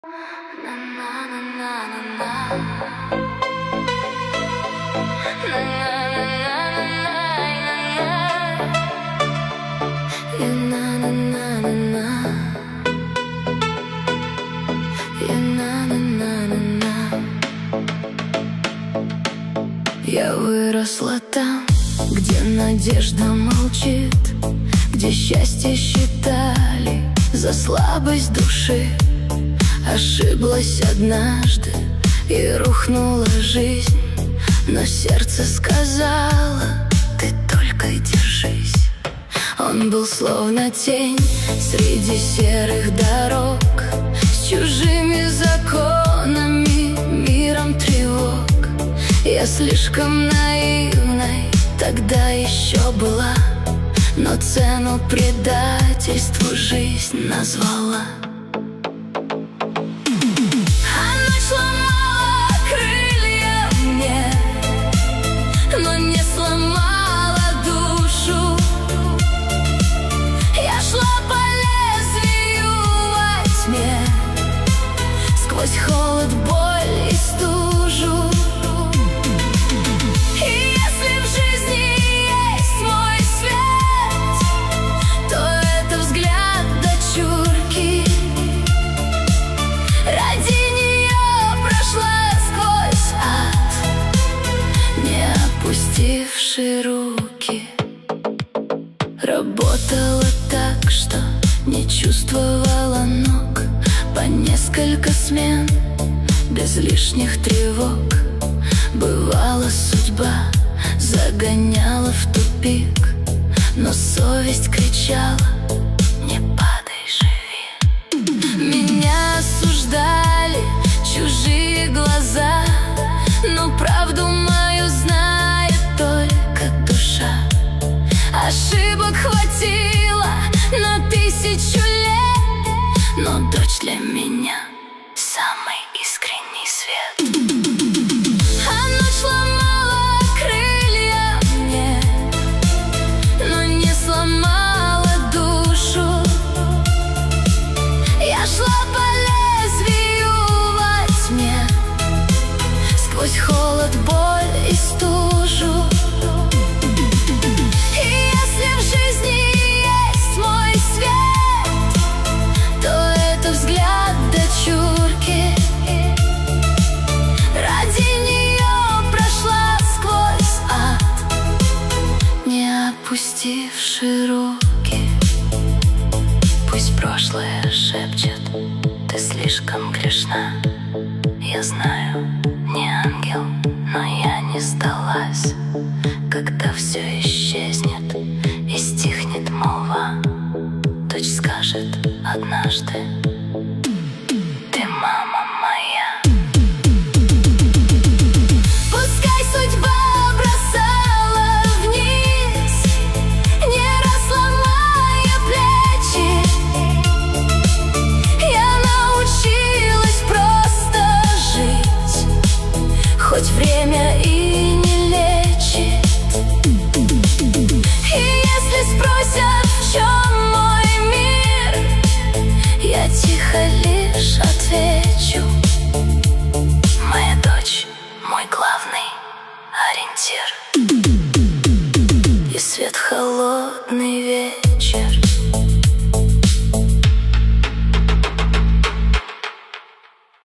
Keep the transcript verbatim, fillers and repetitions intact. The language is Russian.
Я выросла там, где надежда молчит, где счастье считали за слабость души. Ошиблась однажды и рухнула жизнь, но сердце сказало: ты только держись. Он был словно тень среди серых дорог, с чужими законами, миром тревог. Я слишком наивной тогда еще была, но цену предательству жизнь назвала. А ночь сломала крылья мне, но не сломала душу. Я шла по лезвию во тьме, сквозь холод, боль и стужу. Опустивши руки, работала так, что не чувствовала ног. По несколько смен, без лишних тревог. Бывало, судьба загоняла в тупик, но совесть кричала: не падай, живи. Меня осуждали чужие глаза, но правду мою знает только душа. Ошибок хватило на тысячу лет, но дочь для меня самый искренний свет. А ночь сломала крылья мне, но не сломала душу. Я шла по лезвию во тьме, сквозь холод, боль и стужу. И если в жизни есть мой свет, то это взгляд дочурки. Ради нее прошла сквозь ад, не опустивши руки. Пусть прошлое шепчет: ты слишком грешна. Я знаю, не ангел, но я не сдалась. Когда все исчезнет и стихнет молва, дочь скажет однажды: